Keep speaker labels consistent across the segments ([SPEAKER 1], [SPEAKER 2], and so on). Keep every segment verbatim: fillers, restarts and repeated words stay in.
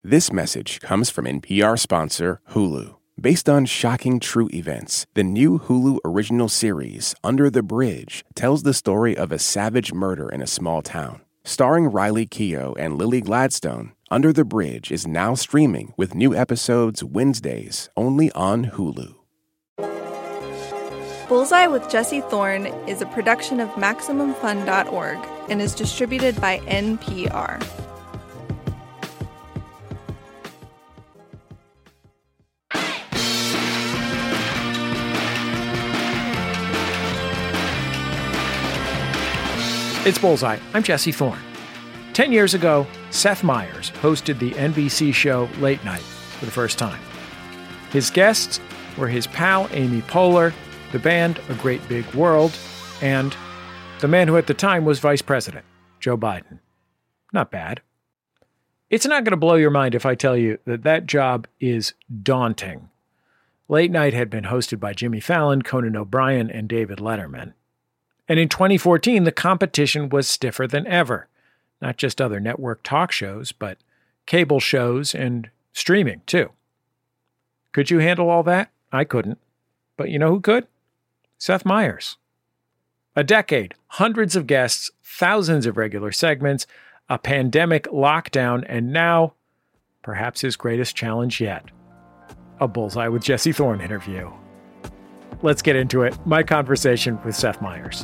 [SPEAKER 1] This message comes from N P R sponsor Hulu. Based on shocking true events, the new Hulu original series, Under the Bridge, tells the story of a savage murder in a small town. Starring Riley Keough and Lily Gladstone, Under the Bridge is now streaming with new episodes Wednesdays only on Hulu.
[SPEAKER 2] Bullseye with Jesse Thorne is a production of Maximum Fun dot org and is distributed by N P R.
[SPEAKER 3] It's Bullseye. I'm Jesse Thorne. Ten years ago, Seth Meyers hosted the N B C show Late Night for the first time. His guests were his pal Amy Poehler, the band A Great Big World, and the man who at the time was vice president, Joe Biden. Not bad. It's not going to blow your mind if I tell you that that job is daunting. Late Night had been hosted by Jimmy Fallon, Conan O'Brien, and David Letterman. And in twenty fourteen, the competition was stiffer than ever. Not just other network talk shows, but cable shows and streaming, too. Could you handle all that? I couldn't. But you know who could? Seth Meyers. A decade, hundreds of guests, thousands of regular segments, a pandemic lockdown, and now, perhaps his greatest challenge yet, a Bullseye with Jesse Thorne interview. Let's get into it. My conversation with Seth Meyers.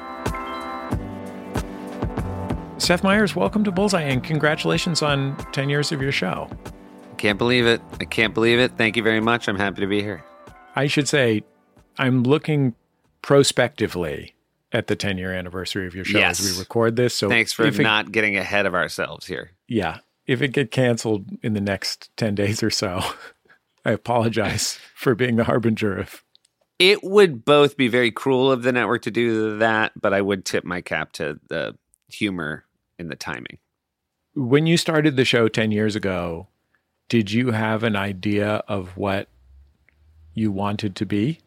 [SPEAKER 3] Seth Meyers, welcome to Bullseye, and congratulations on ten years of your show.
[SPEAKER 4] Can't believe it. I can't believe it. Thank you very much. I'm happy to be here.
[SPEAKER 3] I should say, I'm looking prospectively at the ten-year anniversary of your show
[SPEAKER 4] yes.
[SPEAKER 3] as we record this. So
[SPEAKER 4] thanks for
[SPEAKER 3] it,
[SPEAKER 4] not getting ahead of ourselves here.
[SPEAKER 3] Yeah. If it get canceled in the next ten days or so, I apologize for being the harbinger of...
[SPEAKER 4] It would both be very cruel of the network to do that, but I would tip my cap to the humor in the timing.
[SPEAKER 3] When you started the show ten years ago, did you have an idea of what you wanted to be?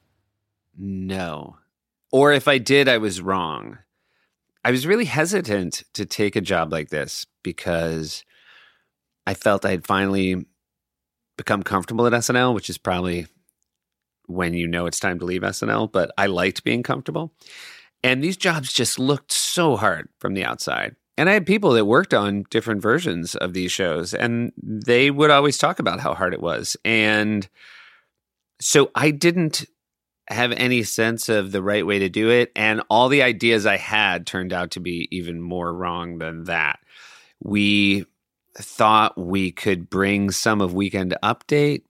[SPEAKER 4] No. Or if I did, I was wrong. I was really hesitant to take a job like this because I felt I had finally become comfortable at S N L, which is probably when you know it's time to leave S N L, but I liked being comfortable. And these jobs just looked so hard from the outside. And I had people that worked on different versions of these shows, and they would always talk about how hard it was. And so I didn't have any sense of the right way to do it. And all the ideas I had turned out to be even more wrong than that. We thought we could bring some of Weekend Update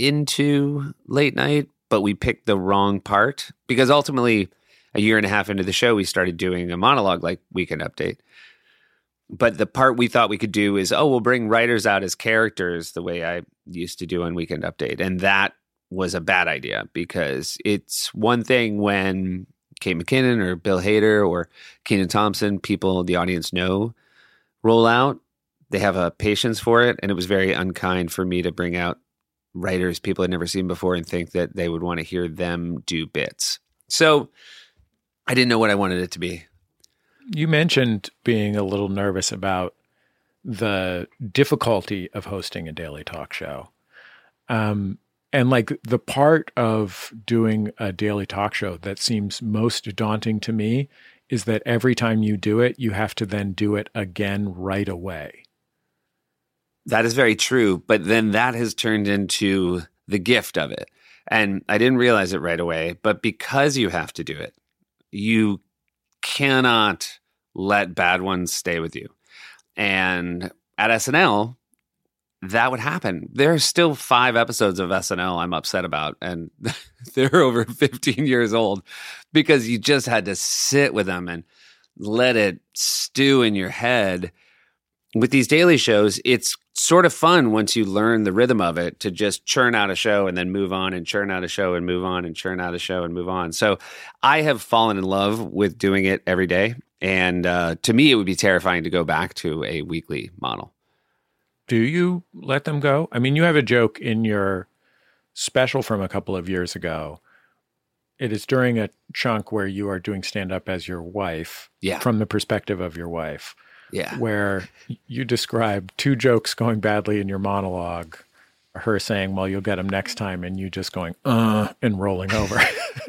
[SPEAKER 4] into Late Night, but we picked the wrong part because ultimately a year and a half into the show, we started doing a monologue like Weekend Update. But the part we thought we could do is, oh, we'll bring writers out as characters the way I used to do on Weekend Update. And that was a bad idea because it's one thing when Kate McKinnon or Bill Hader or Kenan Thompson, people the audience know, roll out. They have a patience for it. And it was very unkind for me to bring out writers people had never seen before and think that they would want to hear them do bits. So I didn't know what I wanted it to be.
[SPEAKER 3] You mentioned being a little nervous about the difficulty of hosting a daily talk show. Um, and like the part of doing a daily talk show that seems most daunting to me is that every time you do it, you have to then do it again right away.
[SPEAKER 4] That is very true. But then that has turned into the gift of it. And I didn't realize it right away, but because you have to do it, you cannot let bad ones stay with you. And at S N L, that would happen. There are still five episodes of S N L I'm upset about, and they're over fifteen years old because you just had to sit with them and let it stew in your head. With these daily shows, it's sort of fun once you learn the rhythm of it to just churn out a show and then move on and churn out a show and move on and churn out a show and move on. So I have fallen in love with doing it every day. And uh, to me, it would be terrifying to go back to a weekly model.
[SPEAKER 3] Do you let them go? I mean, you have a joke in your special from a couple of years ago. It is during a chunk where you are doing stand-up as your wife,
[SPEAKER 4] yeah.
[SPEAKER 3] from the perspective of your wife.
[SPEAKER 4] Yeah.
[SPEAKER 3] Where you describe two jokes going badly in your monologue, her saying, well, you'll get them next time, and you just going, uh, and rolling over.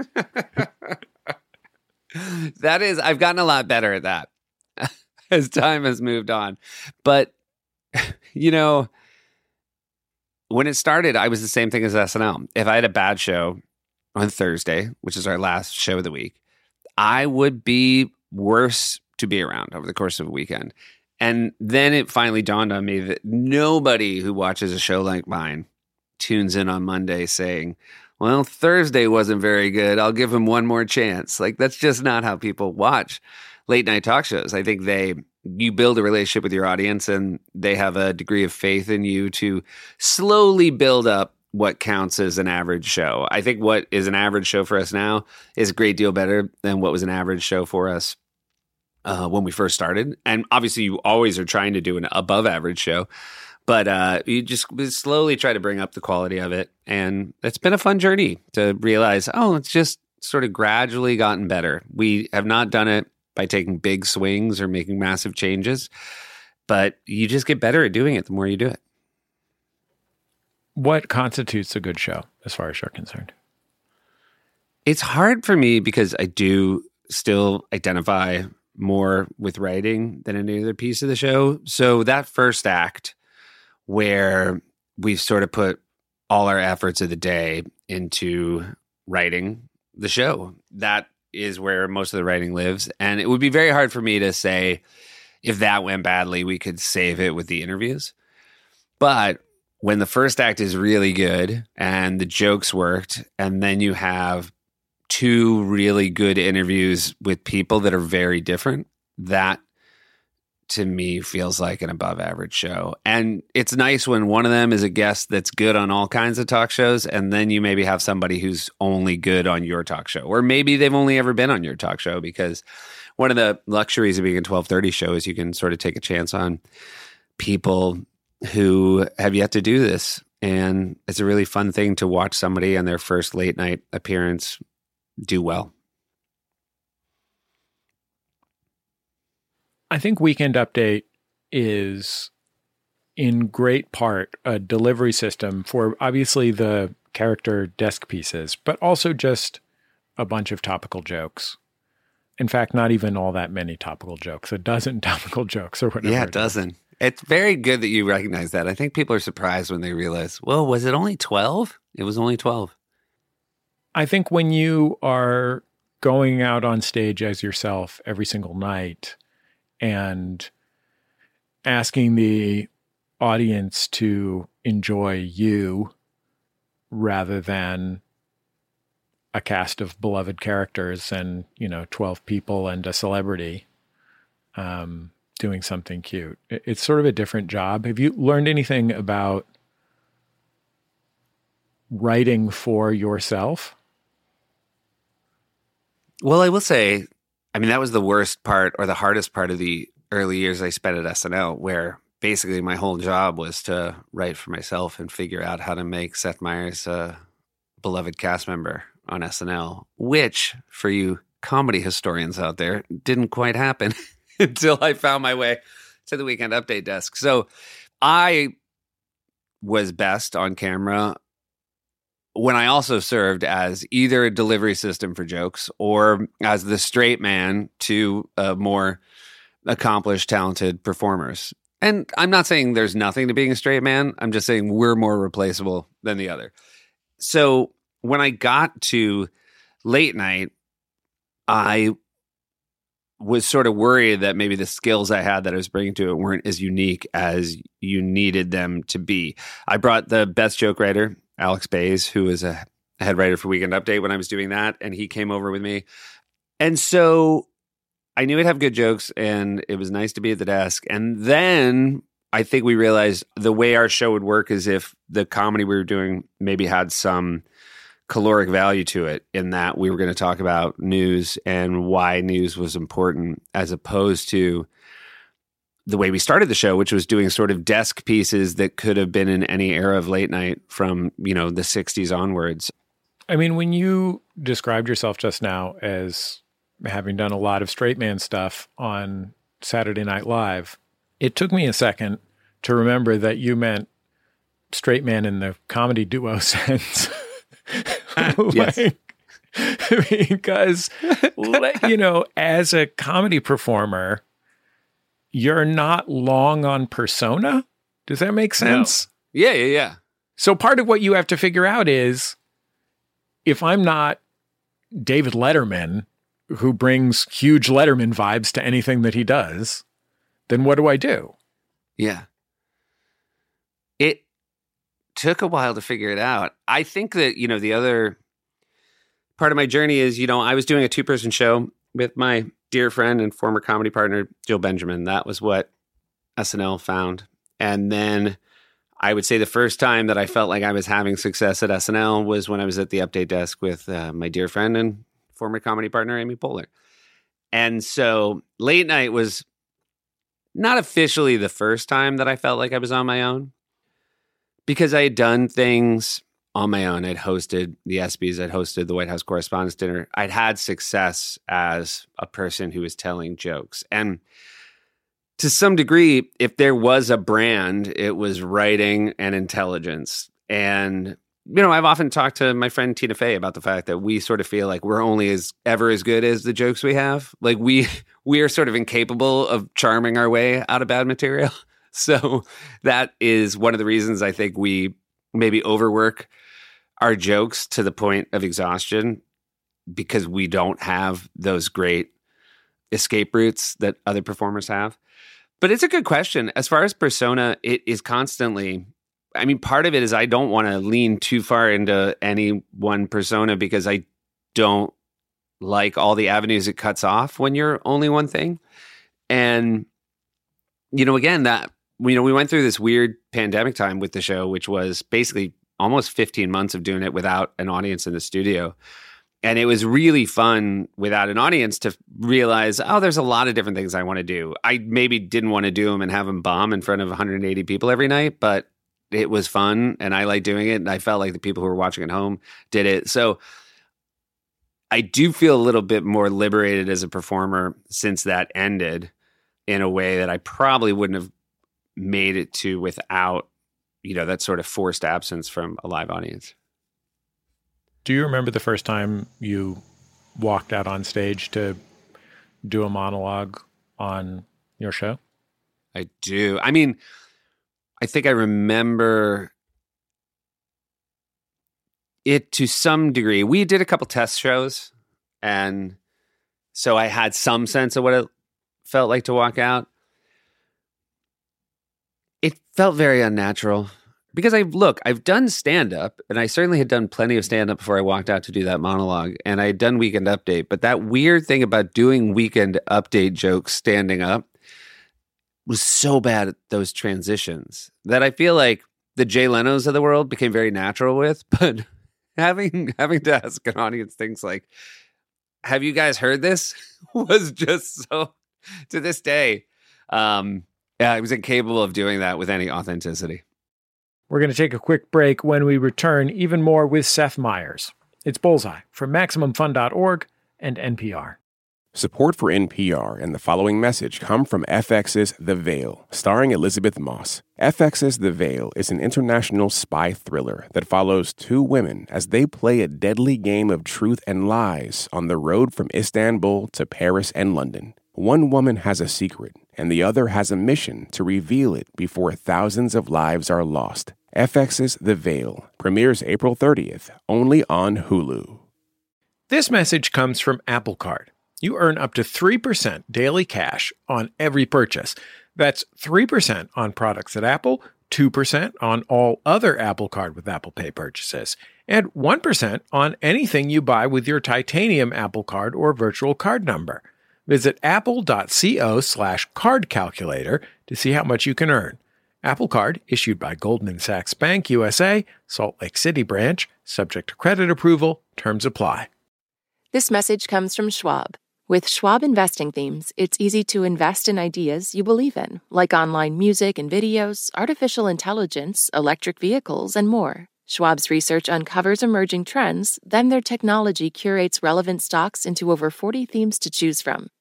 [SPEAKER 4] That is, I've gotten a lot better at that as time has moved on. But, you know, when it started, I was the same thing as S N L. If I had a bad show on Thursday, which is our last show of the week, I would be worse to be around over the course of a weekend. And then it finally dawned on me that nobody who watches a show like mine tunes in on Monday saying, well, Thursday wasn't very good. I'll give him one more chance. Like, that's just not how people watch late night talk shows. I think they, you build a relationship with your audience and they have a degree of faith in you to slowly build up what counts as an average show. I think what is an average show for us now is a great deal better than what was an average show for us uh, when we first started. And obviously you always are trying to do an above average show, but uh, you just slowly try to bring up the quality of it. And it's been a fun journey to realize, oh, it's just sort of gradually gotten better. We have not done it by taking big swings or making massive changes, but you just get better at doing it the more you do it.
[SPEAKER 3] What constitutes a good show as far as you're concerned?
[SPEAKER 4] It's hard for me because I do still identify more with writing than any other piece of the show. So that first act where we've sort of put all our efforts of the day into writing the show, that is where most of the writing lives. And it would be very hard for me to say if that went badly, we could save it with the interviews. But when the first act is really good and the jokes worked, and then you have two really good interviews with people that are very different, that to me feels like an above average show. And it's nice when one of them is a guest that's good on all kinds of talk shows, and then you maybe have somebody who's only good on your talk show, or maybe they've only ever been on your talk show, because one of the luxuries of being a twelve thirty show is you can sort of take a chance on people who have yet to do this. And it's a really fun thing to watch somebody on their first late night appearance do well.
[SPEAKER 3] I think Weekend Update is in great part a delivery system for obviously the character desk pieces, but also just a bunch of topical jokes. In fact, not even all that many topical jokes, a dozen topical jokes or whatever.
[SPEAKER 4] Yeah, a dozen. It's very good that you recognize that. I think people are surprised when they realize, well, was it only twelve? It was only twelve.
[SPEAKER 3] I think when you are going out on stage as yourself every single night and asking the audience to enjoy you rather than a cast of beloved characters and, you know, twelve people and a celebrity um, doing something cute, it's sort of a different job. Have you learned anything about writing for yourself?
[SPEAKER 4] Well, I will say, I mean, that was the worst part or the hardest part of the early years I spent at S N L, where basically my whole job was to write for myself and figure out how to make Seth Meyers a beloved cast member on S N L, which, for you comedy historians out there, didn't quite happen until I found my way to the Weekend Update desk. So I was best on camera when I also served as either a delivery system for jokes or as the straight man to uh, more accomplished, talented performers. And I'm not saying there's nothing to being a straight man. I'm just saying we're more replaceable than the other. So when I got to late night, I was sort of worried that maybe the skills I had that I was bringing to it weren't as unique as you needed them to be. I brought the best joke writer, Alex Bays, who was a head writer for Weekend Update when I was doing that, and he came over with me. And so I knew I'd have good jokes, and it was nice to be at the desk. And then I think we realized the way our show would work is if the comedy we were doing maybe had some caloric value to it, in that we were going to talk about news and why news was important, as opposed to the way we started the show, which was doing sort of desk pieces that could have been in any era of late night from, you know, the sixties onwards.
[SPEAKER 3] I mean, when you described yourself just now as having done a lot of straight man stuff on Saturday Night Live, it took me a second to remember that you meant straight man in the comedy duo sense.
[SPEAKER 4] Yes.
[SPEAKER 3] Like, because, you know, as a comedy performer, you're not long on persona. Does that make sense?
[SPEAKER 4] No. Yeah, yeah, yeah.
[SPEAKER 3] So part of what you have to figure out is, if I'm not David Letterman, who brings huge Letterman vibes to anything that he does, then what do I do?
[SPEAKER 4] Yeah. It took a while to figure it out. I think that, you know, the other part of my journey is, you know, I was doing a two-person show with my dear friend and former comedy partner, Jill Benjamin. That was what S N L found. And then I would say the first time that I felt like I was having success at S N L was when I was at the update desk with uh, my dear friend and former comedy partner, Amy Poehler. And so late night was not officially the first time that I felt like I was on my own, because I had done things on my own. I'd hosted the ESPYs, I'd hosted the White House Correspondents' Dinner. I'd had success as a person who was telling jokes. And to some degree, if there was a brand, it was writing and intelligence. And, you know, I've often talked to my friend Tina Fey about the fact that we sort of feel like we're only as ever as good as the jokes we have. Like we we are sort of incapable of charming our way out of bad material. So that is one of the reasons I think we maybe overwork our jokes to the point of exhaustion, because we don't have those great escape routes that other performers have. But it's a good question. As far as persona, it is constantly, I mean, part of it is I don't want to lean too far into any one persona, because I don't like all the avenues it cuts off when you're only one thing. And, you know, again, that, you know, we went through this weird pandemic time with the show, which was basically almost fifteen months of doing it without an audience in the studio. And it was really fun without an audience to realize, oh, there's a lot of different things I want to do. I maybe didn't want to do them and have them bomb in front of one hundred eighty people every night, but it was fun and I liked doing it. And I felt like the people who were watching at home did it. So I do feel a little bit more liberated as a performer since that ended, in a way that I probably wouldn't have made it to without, you know, that sort of forced absence from a live audience.
[SPEAKER 3] Do you remember the first time you walked out on stage to do a monologue on your show?
[SPEAKER 4] I do. I mean, I think I remember it to some degree. We did a couple test shows, and so I had some sense of what it felt like to walk out. It felt very unnatural. Because I look, I've done stand-up, and I certainly had done plenty of stand-up before I walked out to do that monologue, and I had done Weekend Update. But that weird thing about doing Weekend Update jokes standing up was so bad at those transitions that I feel like the Jay Lenos of the world became very natural with. But having having to ask an audience things like, have you guys heard this? was just so, to this day, um, yeah, I was incapable of doing that with any authenticity.
[SPEAKER 3] We're going to take a quick break. When we return, even more with Seth Meyers. It's Bullseye from Maximum Fun dot org and N P R.
[SPEAKER 1] Support for N P R and the following message come from F X's The Veil, starring Elizabeth Moss. F X's The Veil is an international spy thriller that follows two women as they play a deadly game of truth and lies on the road from Istanbul to Paris and London. One woman has a secret, and the other has a mission to reveal it before thousands of lives are lost. F X's The Veil premieres April thirtieth, only on Hulu.
[SPEAKER 3] This message comes from Apple Card. You earn up to three percent daily cash on every purchase. That's three percent on products at Apple, two percent on all other Apple Card with Apple Pay purchases, and one percent on anything you buy with your titanium Apple Card or virtual card number. Visit apple.co slash card calculator to see how much you can earn. Apple Card, issued by Goldman Sachs Bank U S A, Salt Lake City branch, subject to credit approval, terms apply.
[SPEAKER 5] This message comes from Schwab. With Schwab investing themes, it's easy to invest in ideas you believe in, like online music and videos, artificial intelligence, electric vehicles, and more. Schwab's research uncovers emerging trends, then their technology curates relevant stocks into over forty themes to choose from.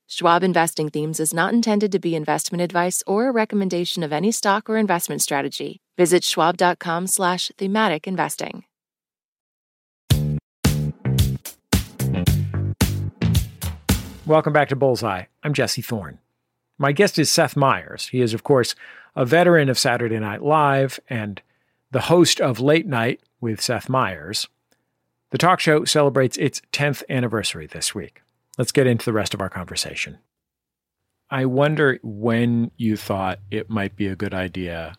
[SPEAKER 5] Schwab Investing Themes is not intended to be investment advice or a recommendation of any stock or investment strategy. Visit schwab.com slash thematic investing.
[SPEAKER 3] Welcome back to Bullseye. I'm Jesse Thorne. My guest is Seth Meyers. He is, of course, a veteran of Saturday Night Live and the host of Late Night with Seth Meyers. The talk show celebrates its tenth anniversary this week. Let's get into the rest of our conversation. I wonder when you thought it might be a good idea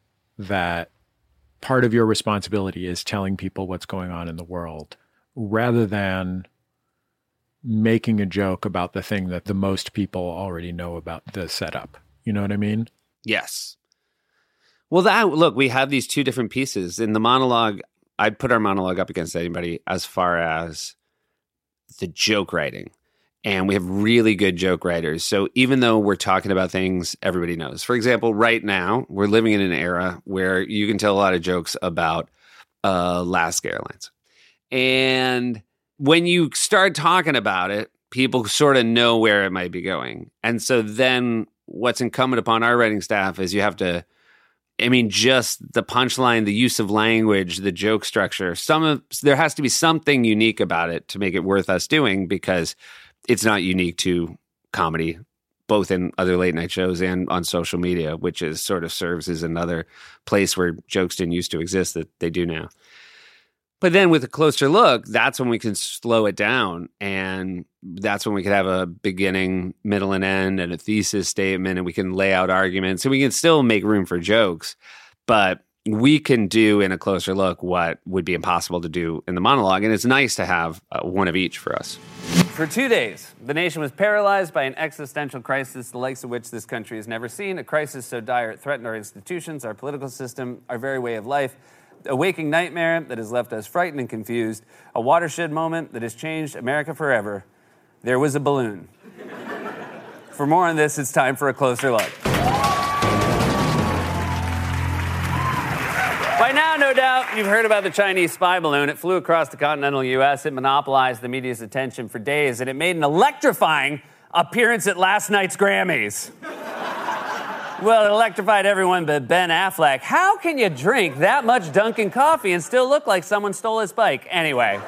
[SPEAKER 3] that part of your responsibility is telling people what's going on in the world rather than making a joke about the thing that the most people already know about the setup. You know what I mean?
[SPEAKER 4] Yes. Well, that look, we have these two different pieces. In the monologue, I'd put our monologue up against anybody as far as the joke writing. And we have really good joke writers. So even though we're talking about things everybody knows, for example, right now, we're living in an era where you can tell a lot of jokes about uh, Alaska Airlines. And when you start talking about it, people sort of know where it might be going. And so then what's incumbent upon our writing staff is you have to, I mean, just the punchline, the use of language, the joke structure, some of, there has to be something unique about it to make it worth us doing, because it's not unique to comedy, both in other late night shows and on social media, which is sort of serves as another place where jokes didn't used to exist that they do now. But then with a closer look, that's when we can slow it down. And that's when we can have a beginning, middle, and end, and a thesis statement, and we can lay out arguments. And we can still make room for jokes. But we can do in a closer look what would be impossible to do in the monologue. And it's nice to have uh, one of each for us.
[SPEAKER 6] For two days, the nation was paralyzed by an existential crisis, the likes of which this country has never seen. A crisis so dire it threatened our institutions, our political system, our very way of life. A waking nightmare that has left us frightened and confused. A watershed moment that has changed America forever. There was a balloon. For more on this, it's time for a closer look. By now, no doubt, you've heard about the Chinese spy balloon. It flew across the continental U S. It monopolized the media's attention for days, and it made an electrifying appearance at last night's Grammys. Well, it electrified everyone but Ben Affleck. How can you drink that much Dunkin' coffee and still look like someone stole his bike? Anyway.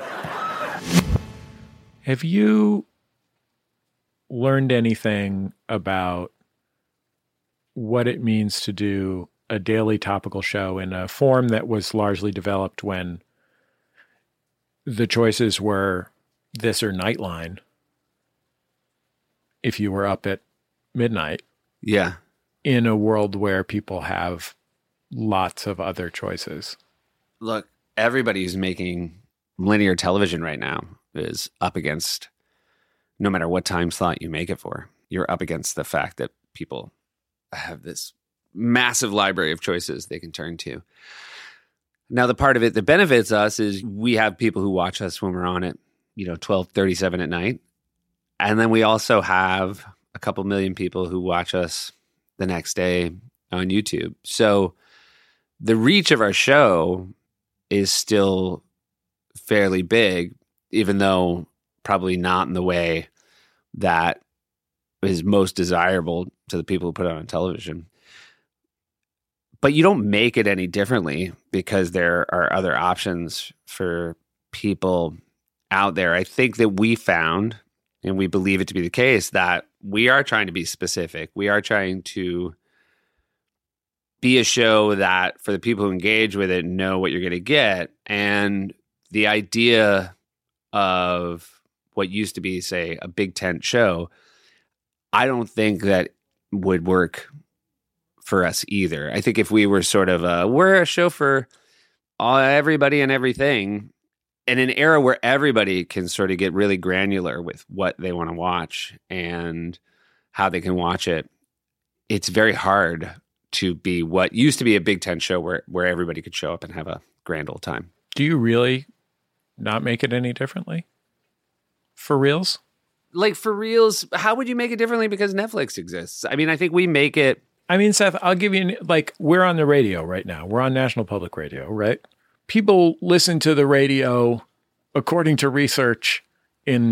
[SPEAKER 3] Have you learned anything about what it means to do a daily topical show in a form that was largely developed when the choices were this or Nightline if you were up at midnight?
[SPEAKER 4] Yeah.
[SPEAKER 3] In a world where people have lots of other choices.
[SPEAKER 4] Look, everybody who's making linear television right now is up against, no matter what time slot you make it for, you're up against the fact that people have this massive library of choices they can turn to. Now, the part of it that benefits us is we have people who watch us when we're on at, you know, twelve thirty-seven at night. And then we also have a couple million people who watch us the next day on YouTube. So the reach of our show is still fairly big, even though probably not in the way that is most desirable to the people who put it on television. But you don't make it any differently because there are other options for people out there. I think that we found, and we believe it to be the case, that we are trying to be specific. We are trying to be a show that, for the people who engage with it, know what you're going to get. And the idea of what used to be, say, a big tent show, I don't think that would work for us either. I think if we were sort of a, we're a show for all, everybody and everything, in an era where everybody can sort of get really granular with what they want to watch and how they can watch it, it's very hard to be what used to be a Big Ten show where, where everybody could show up and have a grand old time.
[SPEAKER 3] Do you really not make it any differently? For reals?
[SPEAKER 4] Like, for reals, how would you make it differently because Netflix exists? I mean, I think we make it...
[SPEAKER 3] I mean, Seth, I'll give you, like, we're on the radio right now. We're on National Public Radio, right? People listen to the radio, according to research, in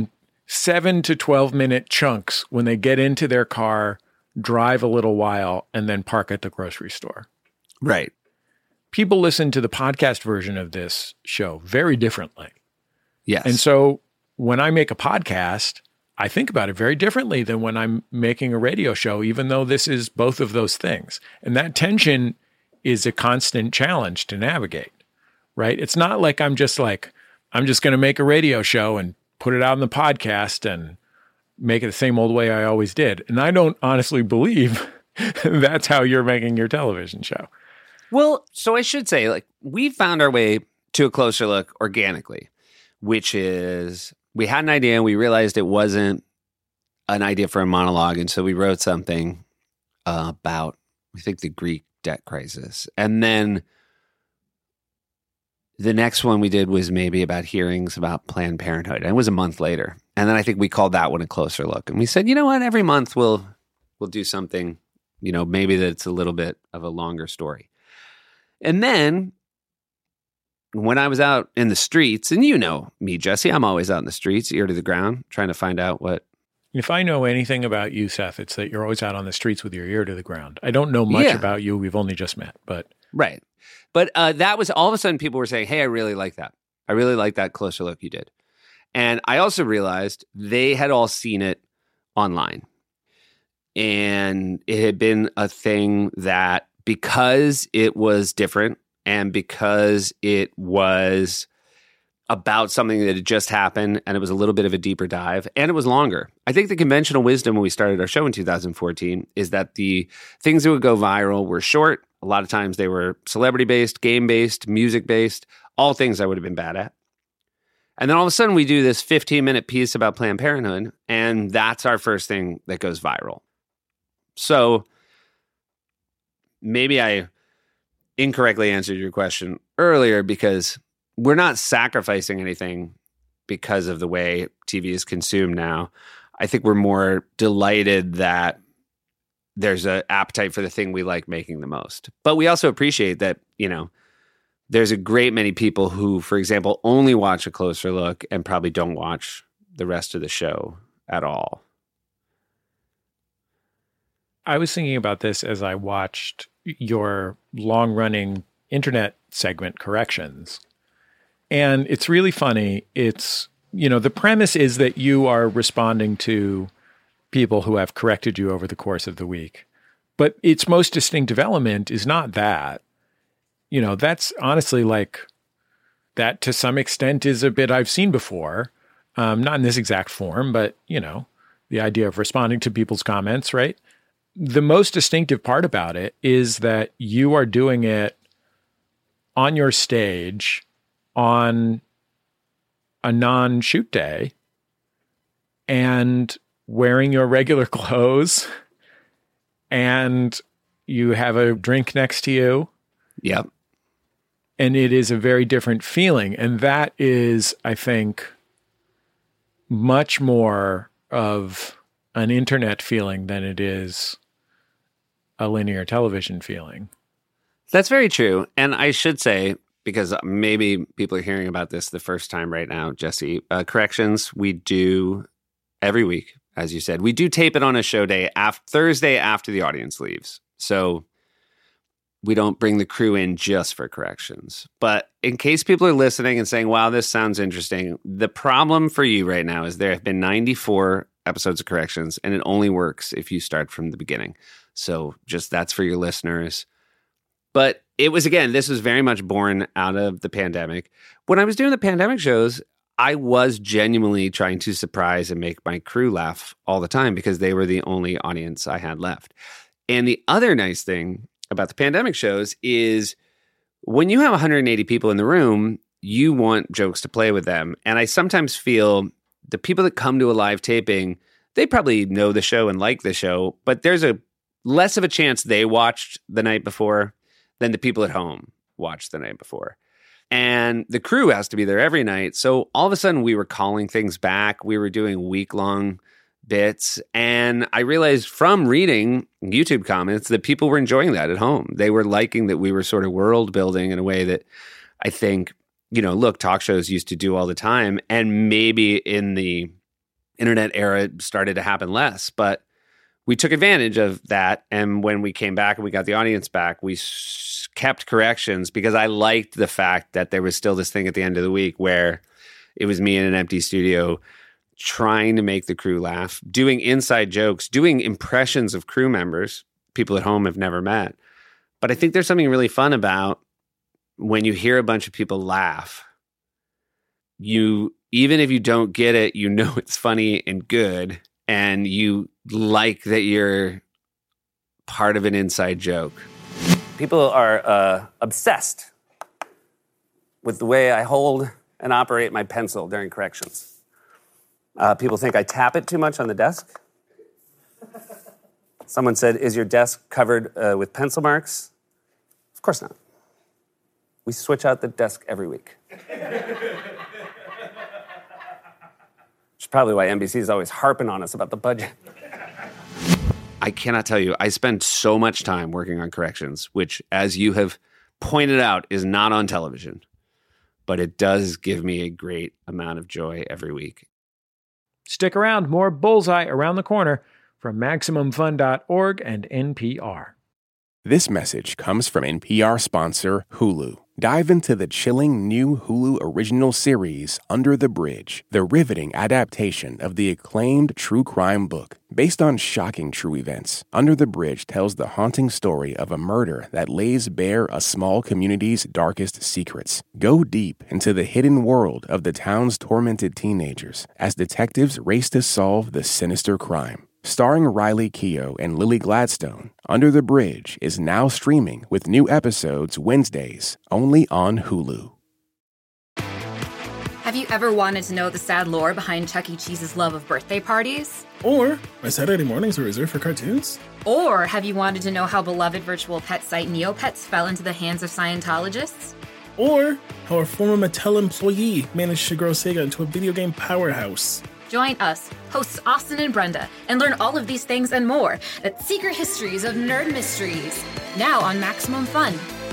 [SPEAKER 3] seven to twelve minute chunks when they get into their car, drive a little while, and then park at the grocery store.
[SPEAKER 4] Right.
[SPEAKER 3] People listen to the podcast version of this show very differently.
[SPEAKER 4] Yes.
[SPEAKER 3] And so when I make a podcast, I think about it very differently than when I'm making a radio show, even though this is both of those things. And that tension is a constant challenge to navigate, right? It's not like I'm just like, I'm just going to make a radio show and put it out on the podcast and make it the same old way I always did. And I don't honestly believe that's how you're making your television show.
[SPEAKER 4] Well, so I should say, like, we found our way to A Closer Look organically, which is we had an idea and we realized it wasn't an idea for a monologue. And so we wrote something uh, about, I think, the Greek debt crisis. And then the next one we did was maybe about hearings about Planned Parenthood. And it was a month later. And then I think we called that one A Closer Look. And we said, you know what, every month we'll we'll do something, you know, maybe that's a little bit of a longer story. And then when I was out in the streets, and you know me, Jesse, I'm always out in the streets, ear to the ground, trying to find out what.
[SPEAKER 3] If I know anything about you, Seth, it's that you're always out on the streets with your ear to the ground. I don't know much
[SPEAKER 4] Yeah.
[SPEAKER 3] about you. We've only just met, but.
[SPEAKER 4] Right. But uh, that was all of a sudden people were saying, hey, I really like that. I really like that Closer Look you did. And I also realized they had all seen it online. And it had been a thing that because it was different and because it was about something that had just happened and it was a little bit of a deeper dive and it was longer. I think the conventional wisdom when we started our show in two thousand fourteen is that the things that would go viral were short. A lot of times they were celebrity-based, game-based, music-based, all things I would have been bad at. And then all of a sudden we do this fifteen-minute piece about Planned Parenthood, and that's our first thing that goes viral. So maybe I incorrectly answered your question earlier because we're not sacrificing anything because of the way T V is consumed now. I think we're more delighted that there's an appetite for the thing we like making the most. But we also appreciate that, you know, there's a great many people who, for example, only watch A Closer Look and probably don't watch the rest of the show at all.
[SPEAKER 3] I was thinking about this as I watched your long-running internet segment, Corrections. And it's really funny. It's, you know, the premise is that you are responding to people who have corrected you over the course of the week. But its most distinctive element is not that. You know, that's honestly like, that to some extent is a bit I've seen before. Um, not in this exact form, but, you know, the idea of responding to people's comments, right? The most distinctive part about it is that you are doing it on your stage on a non-shoot day and wearing your regular clothes, and you have a drink next to you.
[SPEAKER 4] Yep.
[SPEAKER 3] And it is a very different feeling. And that is, I think, much more of an internet feeling than it is a linear television feeling.
[SPEAKER 4] That's very true. And I should say, because maybe people are hearing about this the first time right now, Jesse, uh, Corrections, we do every week, as you said. We do tape it on a show day, after, Thursday after the audience leaves. So we don't bring the crew in just for Corrections. But in case people are listening and saying, wow, this sounds interesting, the problem for you right now is there have been ninety-four episodes of Corrections, and it only works if you start from the beginning. So just that's for your listeners. But it was, again, this was very much born out of the pandemic. When I was doing the pandemic shows, I was genuinely trying to surprise and make my crew laugh all the time because they were the only audience I had left. And the other nice thing about the pandemic shows is when you have one hundred eighty people in the room, you want jokes to play with them. And I sometimes feel the people that come to a live taping, they probably know the show and like the show, but there's a less of a chance they watched the night before than the people at home watched the night before. And the crew has to be there every night. So all of a sudden we were calling things back. We were doing week-long bits. And I realized from reading YouTube comments that people were enjoying that at home. They were liking that we were sort of world building in a way that I think, you know, look, talk shows used to do all the time. And maybe in the internet era started to happen less. But we took advantage of that. And when we came back and we got the audience back, we s- kept corrections because I liked the fact that there was still this thing at the end of the week where it was me in an empty studio trying to make the crew laugh, doing inside jokes, doing impressions of crew members people at home have never met. But I think there's something really fun about when you hear a bunch of people laugh, you, even if you don't get it, you know it's funny and good, and you like that you're part of an inside joke.
[SPEAKER 6] People are uh, obsessed with the way I hold and operate my pencil during corrections. Uh, people think I tap it too much on the desk. Someone said, is your desk covered uh, with pencil marks? Of course not. We switch out the desk every week. Which is probably why N B C is always harping on us about the budget.
[SPEAKER 4] I cannot tell you, I spend so much time working on corrections, which, as you have pointed out, is not on television. But it does give me a great amount of joy every week.
[SPEAKER 3] Stick around, more Bullseye around the corner from Maximum Fun dot org and N P R.
[SPEAKER 1] This message comes from N P R sponsor Hulu. Dive into the chilling new Hulu original series, Under the Bridge, the riveting adaptation of the acclaimed true crime book. Based on shocking true events, Under the Bridge tells the haunting story of a murder that lays bare a small community's darkest secrets. Go deep into the hidden world of the town's tormented teenagers as detectives race to solve the sinister crime. Starring Riley Keough and Lily Gladstone, Under the Bridge is now streaming with new episodes Wednesdays, only on Hulu.
[SPEAKER 7] Have you ever wanted to know the sad lore behind Chuck E. Cheese's love of birthday parties?
[SPEAKER 8] Or my Saturday mornings were reserved for cartoons?
[SPEAKER 7] Or have you wanted to know how beloved virtual pet site Neopets fell into the hands of Scientologists?
[SPEAKER 8] Or how a former Mattel employee managed to grow Sega into a video game powerhouse?
[SPEAKER 7] Join us, hosts Austin and Brenda, and learn all of these things and more at Secret Histories of Nerd Mysteries, now on Maximum Fun.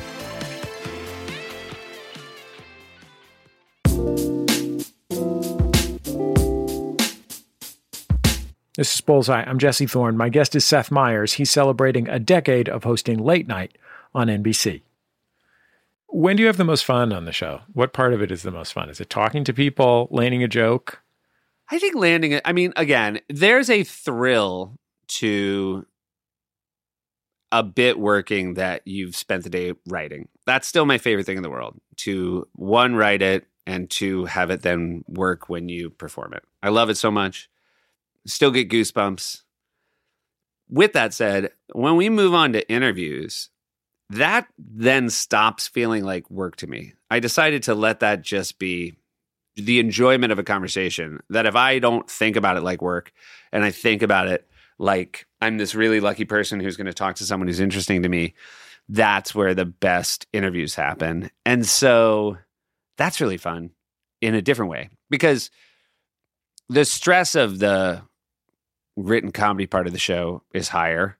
[SPEAKER 3] This is Bullseye. I'm Jesse Thorne. My guest is Seth Meyers. He's celebrating a decade of hosting Late Night on N B C. When do you have the most fun on the show? What part of it is the most fun? Is it talking to people, landing a joke?
[SPEAKER 4] I think landing it, I mean, again, there's a thrill to a bit working that you've spent the day writing. That's still my favorite thing in the world, to one, write it, and two, have it then work when you perform it. I love it so much. Still get goosebumps. With that said, when we move on to interviews, that then stops feeling like work to me. I decided to let that just be the enjoyment of a conversation, that if I don't think about it like work and I think about it like I'm this really lucky person who's going to talk to someone who's interesting to me, that's where the best interviews happen. And so that's really fun in a different way, because the stress of the written comedy part of the show is higher.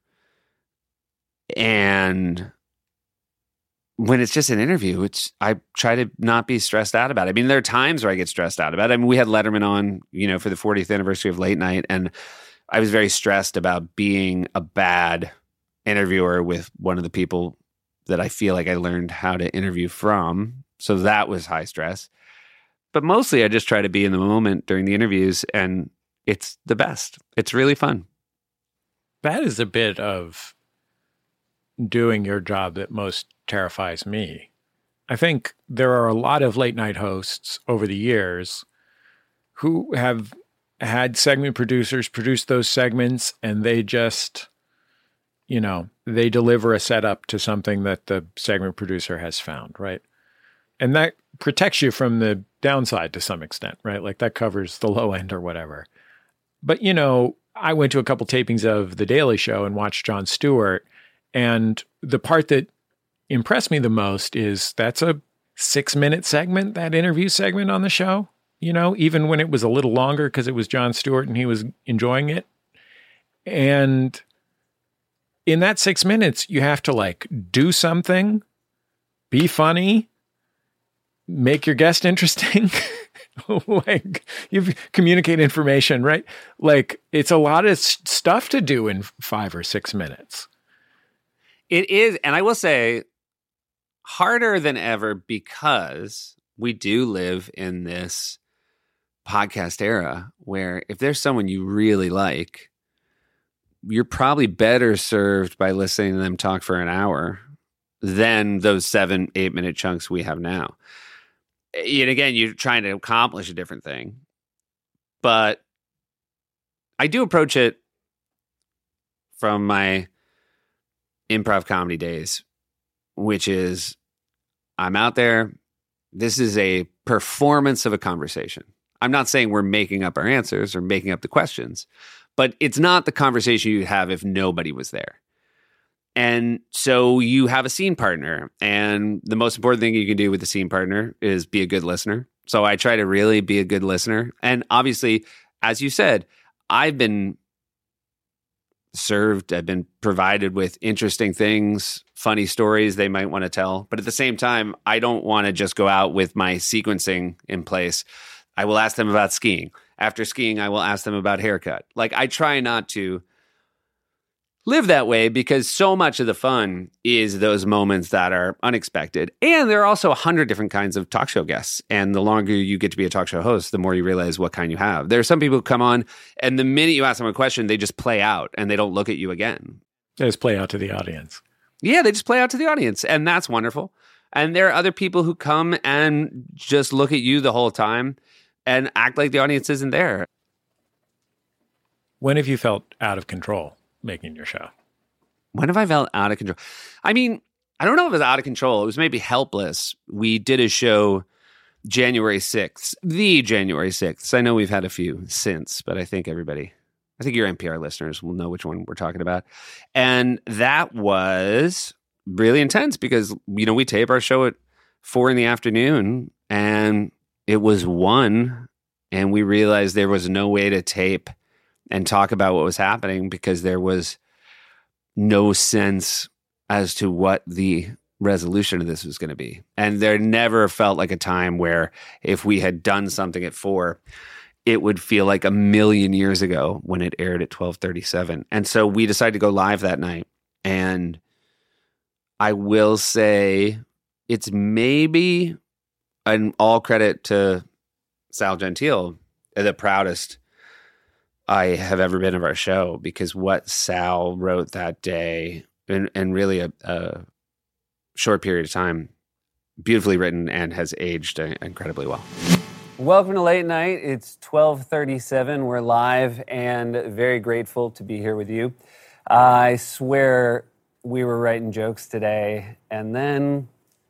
[SPEAKER 4] And when it's just an interview, it's I try to not be stressed out about it. I mean, there are times where I get stressed out about it. I mean, we had Letterman on, you know, for the fortieth anniversary of Late Night, and I was very stressed about being a bad interviewer with one of the people that I feel like I learned how to interview from. So that was high stress. But mostly I just try to be in the moment during the interviews, and it's the best. It's really fun.
[SPEAKER 3] That is a bit of doing your job that most terrifies me. I think there are a lot of late night hosts over the years who have had segment producers produce those segments, and they just, you know, they deliver a setup to something that the segment producer has found, right? And that protects you from the downside to some extent, right? Like that covers the low end or whatever. But, you know, I went to a couple tapings of The Daily Show and watched Jon Stewart, and the part that impressed me the most is that's a six-minute segment, that interview segment on the show, you know, even when it was a little longer because it was Jon Stewart and he was enjoying it. And in that six minutes, you have to, like, do something, be funny, make your guest interesting, Like, you communicate information, right? Like, it's a lot of s- stuff to do in five or six minutes.
[SPEAKER 4] It is, and I will say, harder than ever because we do live in this podcast era where if there's someone you really like, you're probably better served by listening to them talk for an hour than those seven, eight minute chunks we have now. And again, you're trying to accomplish a different thing. But I do approach it from my improv comedy days, which is I'm out there. This is a performance of a conversation. I'm not saying we're making up our answers or making up the questions, but it's not the conversation you'd have if nobody was there. And so you have a scene partner, and the most important thing you can do with the scene partner is be a good listener. So I try to really be a good listener. And obviously, as you said, I've been served, I've been provided with interesting things, funny stories they might want to tell. But at the same time, I don't want to just go out with my sequencing in place. I will ask them about skiing. After skiing, I will ask them about haircut. Like, I try not to live that way because so much of the fun is those moments that are unexpected. And there are also a hundred different kinds of talk show guests. And the longer you get to be a talk show host, the more you realize what kind you have. There are some people who come on and the minute you ask them a question, they just play out and they don't look at you again.
[SPEAKER 3] They just play out to the audience.
[SPEAKER 4] Yeah, they just play out to the audience. And that's wonderful. And there are other people who come and just look at you the whole time and act like the audience isn't there.
[SPEAKER 3] When have you felt out of control making your show?
[SPEAKER 4] When have I felt out of control? I mean, I don't know if it was out of control. It was maybe helpless. We did a show January sixth, the January sixth. I know we've had a few since, but I think everybody, I think your N P R listeners will know which one we're talking about. And that was really intense because, you know, we tape our show at four in the afternoon and it was one, and we realized there was no way to tape and talk about what was happening because there was no sense as to what the resolution of this was going to be. And there never felt like a time where if we had done something at four, it would feel like a million years ago when it aired at twelve thirty-seven. And so we decided to go live that night. And I will say it's maybe an all credit to Sal Gentile, the proudest I have ever been of our show, because what Sal wrote that day, and, and really a, a short period of time, beautifully written and has aged incredibly well.
[SPEAKER 6] Welcome to Late Night. It's twelve thirty-seven. We're live and very grateful to be here with you. Uh, I swear we were writing jokes today, and then,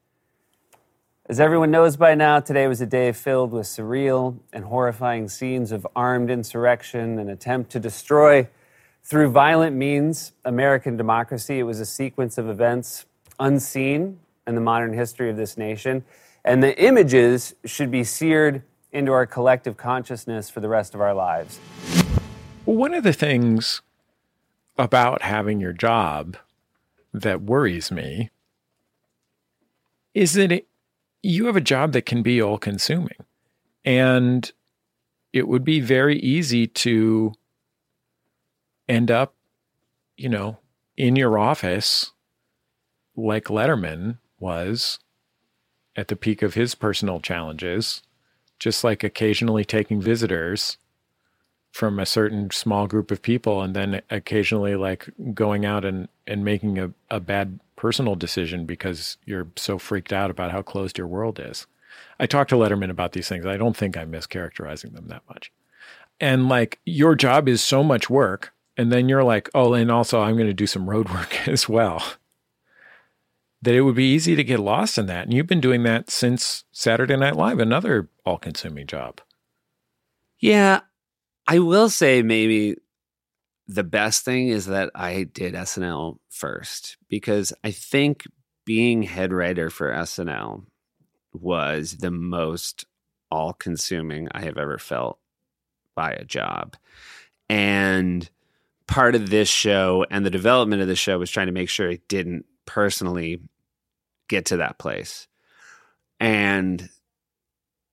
[SPEAKER 6] as everyone knows by now, today was a day filled with surreal and horrifying scenes of armed insurrection and attempt to destroy, through violent means, American democracy. It was a sequence of events unseen in the modern history of this nation, and the images should be seared into our collective consciousness for the rest of our lives.
[SPEAKER 3] Well, one of the things about having your job that worries me is that it, you have a job that can be all-consuming, and it would be very easy to end up, you know, in your office like Letterman was at the peak of his personal challenges, just like occasionally taking visitors from a certain small group of people and then occasionally like going out and, and making a, a bad personal decision because you're so freaked out about how closed your world is. I talked to Letterman about these things. I don't think I'm mischaracterizing them that much. And like, your job is so much work. And then you're like, oh, and also I'm going to do some road work as well. That it would be easy to get lost in that. And you've been doing that since Saturday Night Live, another all-consuming job.
[SPEAKER 4] Yeah, I will say maybe the best thing is that I did S N L first, because I think being head writer for S N L was the most all-consuming I have ever felt by a job. And part of this show and the development of the show was trying to make sure it didn't personally get to that place. And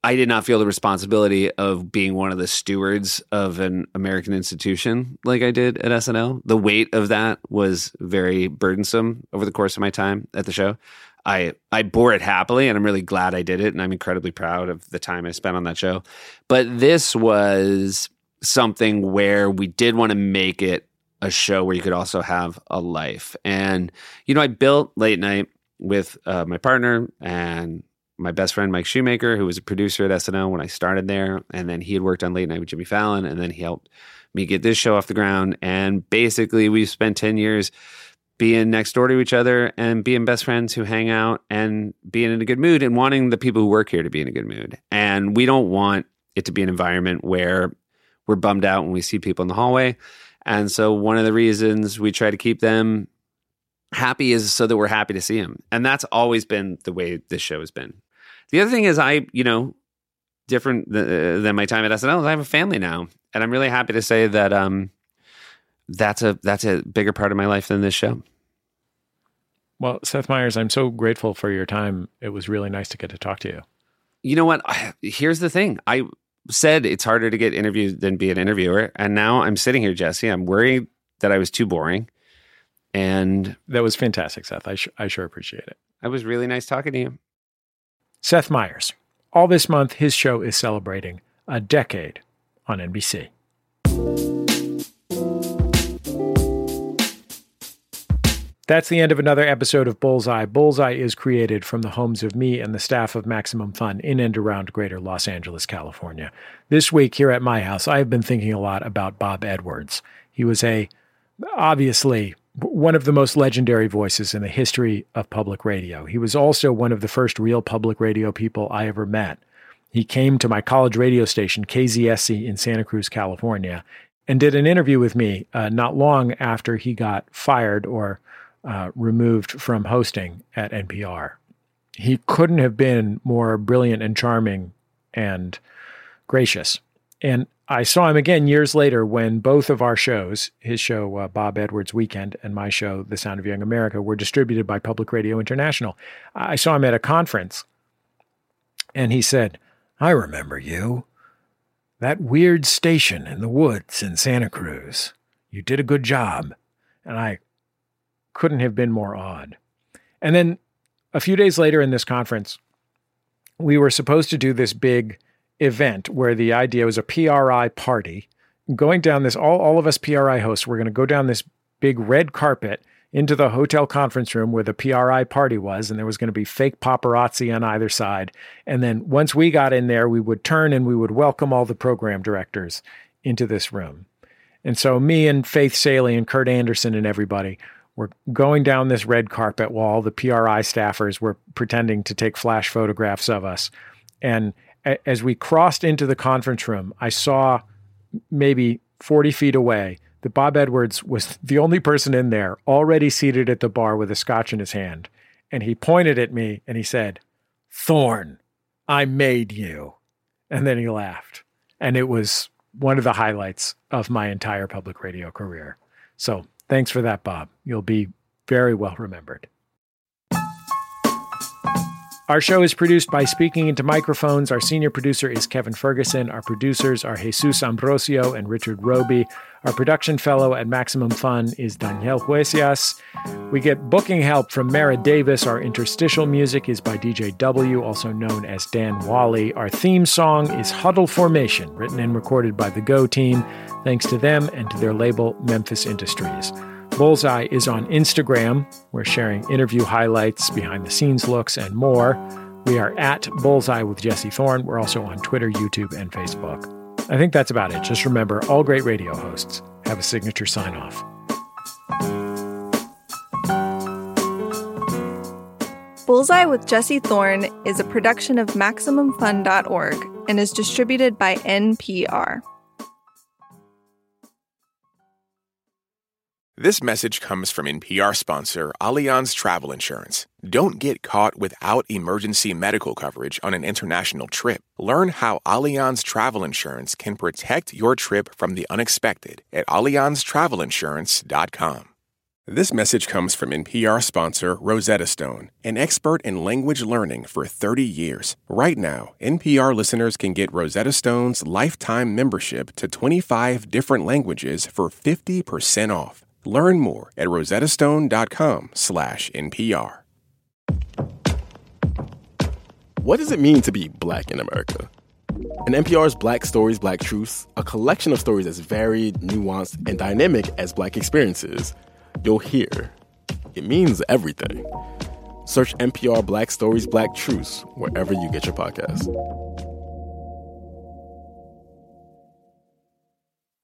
[SPEAKER 4] I did not feel the responsibility of being one of the stewards of an American institution like I did at S N L. The weight of that was very burdensome over the course of my time at the show. I I bore it happily, and I'm really glad I did it, and I'm incredibly proud of the time I spent on that show. But this was something where we did want to make it a show where you could also have a life. And, you know, I built Late Night with uh, my partner and my best friend, Mike Shoemaker, who was a producer at S N L when I started there. And then he had worked on Late Night with Jimmy Fallon. And then he helped me get this show off the ground. And basically, we've spent ten years being next door to each other and being best friends who hang out and being in a good mood and wanting the people who work here to be in a good mood. And we don't want it to be an environment where we're bummed out when we see people in the hallway. And so one of the reasons we try to keep them happy is so that we're happy to see them. And that's always been the way this show has been. The other thing is I, you know, different th- than my time at S N L, is I have a family now. And I'm really happy to say that um, that's a that's a bigger part of my life than this show.
[SPEAKER 3] Well, Seth Meyers, I'm so grateful for your time. It was really nice to get to talk to you.
[SPEAKER 4] You know what? Here's the thing. I said it's harder to get interviewed than be an interviewer. And now I'm sitting here, Jesse. I'm worried that I was too boring. And
[SPEAKER 3] that was fantastic, Seth. I, sh- I sure appreciate it.
[SPEAKER 4] It was really nice talking to you.
[SPEAKER 3] Seth Meyers. All this month, his show is celebrating a decade on N B C. That's the end of another episode of Bullseye. Bullseye is created from the homes of me and the staff of Maximum Fun in and around greater Los Angeles, California. This week here at my house, I have been thinking a lot about Bob Edwards. He was a, obviously, one of the most legendary voices in the history of public radio. He was also one of the first real public radio people I ever met. He came to my college radio station, K Z S C, in Santa Cruz, California, and did an interview with me uh, not long after he got fired or uh, removed from hosting at N P R. He couldn't have been more brilliant and charming and gracious. And I saw him again years later when both of our shows, his show, uh, Bob Edwards Weekend, and my show, The Sound of Young America, were distributed by Public Radio International. I saw him at a conference, and he said, "I remember you. That weird station in the woods in Santa Cruz. You did a good job." And I couldn't have been more awed. And then a few days later in this conference, we were supposed to do this big event where the idea was a P R I party. Going down this, all, all of us P R I hosts, we're going to go down this big red carpet into the hotel conference room where the P R I party was, and there was going to be fake paparazzi on either side. And then once we got in there, we would turn and we would welcome all the program directors into this room. And so me and Faith Saley and Kurt Anderson and everybody were going down this red carpet while the P R I staffers were pretending to take flash photographs of us. And a- as we crossed into the conference room, I saw maybe forty feet away that Bob Edwards was the only person in there already seated at the bar with a scotch in his hand. And he pointed at me and he said, "Thorne, I made you." And then he laughed. And it was one of the highlights of my entire public radio career. So thanks for that, Bob. You'll be very well remembered. Our show is produced by Speaking Into Microphones. Our senior producer is Kevin Ferguson. Our producers are Jesus Ambrosio and Richard Roby. Our production fellow at Maximum Fun is Daniel Huesias. We get booking help from Mara Davis. Our interstitial music is by D J W, also known as Dan Wally. Our theme song is Huddle Formation, written and recorded by the Go team. Thanks to them and to their label, Memphis Industries. Bullseye is on Instagram. We're sharing interview highlights, behind-the-scenes looks, and more. We are at Bullseye with Jesse Thorne. We're also on Twitter, YouTube, and Facebook. I think that's about it. Just remember, all great radio hosts have a signature sign-off.
[SPEAKER 2] Bullseye with Jesse Thorne is a production of Maximum Fun dot org and is distributed by N P R.
[SPEAKER 1] This message comes from N P R sponsor Allianz Travel Insurance. Don't get caught without emergency medical coverage on an international trip. Learn how Allianz Travel Insurance can protect your trip from the unexpected at Allianz Travel Insurance dot com. This message comes from N P R sponsor Rosetta Stone, an expert in language learning for thirty years. Right now, N P R listeners can get Rosetta Stone's lifetime membership to twenty-five different languages for fifty percent off. Learn more at rosettastone.com slash NPR.
[SPEAKER 9] What does it mean to be Black in America? In N P R's Black Stories, Black Truths, a collection of stories as varied, nuanced, and dynamic as Black experiences, you'll hear it means everything. Search N P R Black Stories, Black Truths wherever you get your podcasts.